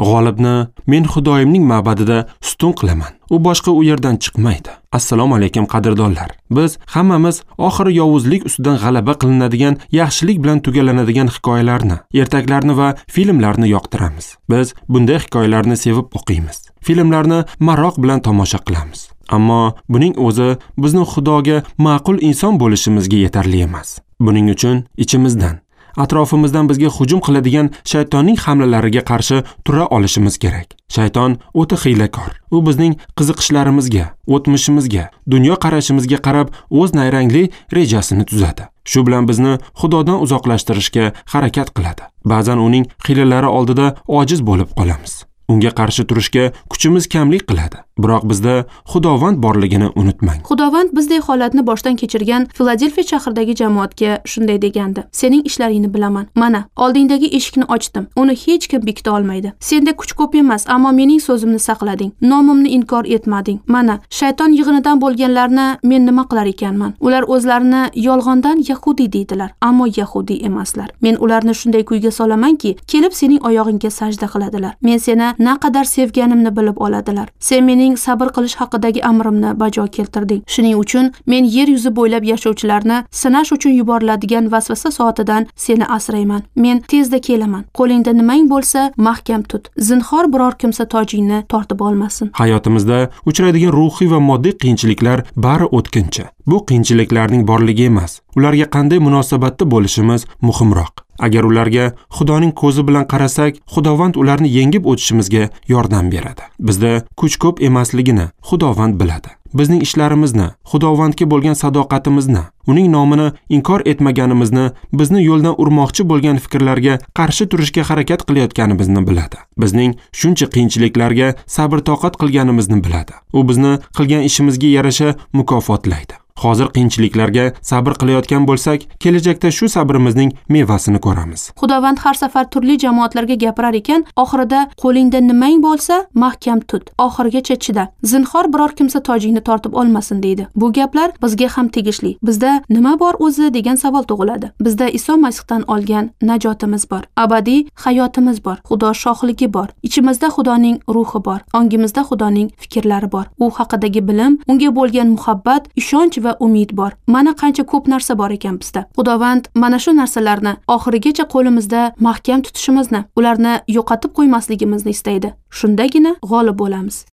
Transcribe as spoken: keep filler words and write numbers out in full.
G'olibni men Xudoyimning ma'badida ustun qilaman. U boshqa u yerdan chiqmaydi. Assalomu alaykum qadrdonlar. Biz hammamiz oxiri yovuzlik ustidan g'alaba qilinadigan, yaxshilik bilan tugalanadigan hikoyalarni, ertaklarni va filmlarni yoqtiramiz. Biz bunday hikoyalarni sevib o'qiymiz. Filmlarni maroq bilan tomosha qilamiz. Ammo buning o'zi bizni Xudoga ma'qul inson bo'lishimizga yetarli emas. Buning uchun ichimizdan, atrofimizdan bizga hujum qiladigan shaytonning hamlalariga qarshi tura olishimiz kerak. Shayton o'ta hiylakor. U bizning qiziqishlarimizga, o'tmishimizga, dunyo qarashimizga qarab o'z nayrangli rejasini tuzadi. Shu bilan bizni Xudodan uzoqlashtirishga harakat qiladi. Ba'zan uning hiylalari oldida ojiz bo'lib qolamiz. Unga qarshi turishga kuchimiz kamlik qiladi. Biroq bizda Xudovand borligini unutmang. Xudovand bizday holatni boshdan kechirgan Filadelfiya shahridagi jamoatga shunday degandi: "Sening ishlaringni bilaman. Mana, oldingdagi eshikni ochdim. Uni hech kim bekita olmaydi. Senda kuch ko'p emas, ammo mening so'zimni saqlading. Nomimni inkor etmading. Mana, shayton yig'inidan bo'lganlarni men nima qilar ekanman? Ular o'zlarini yolg'ondan Yahudiy deydilar, ammo Yahudiy emaslar. Men ularni shunday kuyga solamanki, kelib sening oyog'ingga sajda qiladilar. Men seni naqadar sevganimni bilib oladilar. Sen mening sabr qilish haqidagi amrimni bajo keltirding. Shuning uchun men yer yuzi bo'ylab yashovchilarni sinash uchun yuboriladigan vasvasa soatidan seni asrayman. Men tezda kelaman. Qo'lingda nimang bo'lsa, mahkam tut. Zinhor biror kimsa tojingni tortib olmasin." Hayotimizda uchraydigan ruhiy va moddiy qiyinchiliklar bari o'tkinchi. Bu qiyinchiliklarning borligi emas, ularga qanday munosabatda bo'lishimiz muhimroq. Agar ularga Xudoning ko'zi bilan qarasak, Xudovand ularni yengib o'tishimizga yordam beradi. Bizda kuch ko'p emasligini Xudovand biladi. Bizning ishlarimizni, Xudovandga bo'lgan sadoqatimizni, uning nomini inkor etmaganimizni, bizni yo'ldan urmoqchi bo'lgan fikrlarga qarshi turishga harakat qilayotganimizni biladi. Bizning shuncha qiyinchiliklarga sabr-toqat qilganimizni biladi. U bizni qilgan ishimizga yarasha mukofotlaydi. Hozir qiyinchiliklarga sabr qilayotgan bo'lsak, kelajakda shu sabrimizning mevasini ko'ramiz. Xudovand har safar turli jamoatlarga gapirar ekan, oxirida qo'lingda nimang bo'lsa, mahkam tut, oxirigacha chida. Zinhor biror kimsa tojingni tortib olmasin deydi. Bu gaplar bizga ham tegishli. Bizda nima bor o'zi degan savol tug'iladi. Bizda Iso Masihdan olgan najotimiz bor. Abadiy hayotimiz bor. Xudo shohligi bor. Ichimizda Xudoning ruhi bor. Ongimizda Xudoning fikrlari bor. U haqidagi bilim, unga bo'lgan muhabbat, ishonch va umid bor. Mana qancha ko'p narsa bor ekan bizda. Xudovand mana shu narsalarni oxirigacha qo'limizda mahkam tutishimizni, ularni yo'qotib qo'ymasligimizni istaydi. Shundagina g'olib bo'lamiz.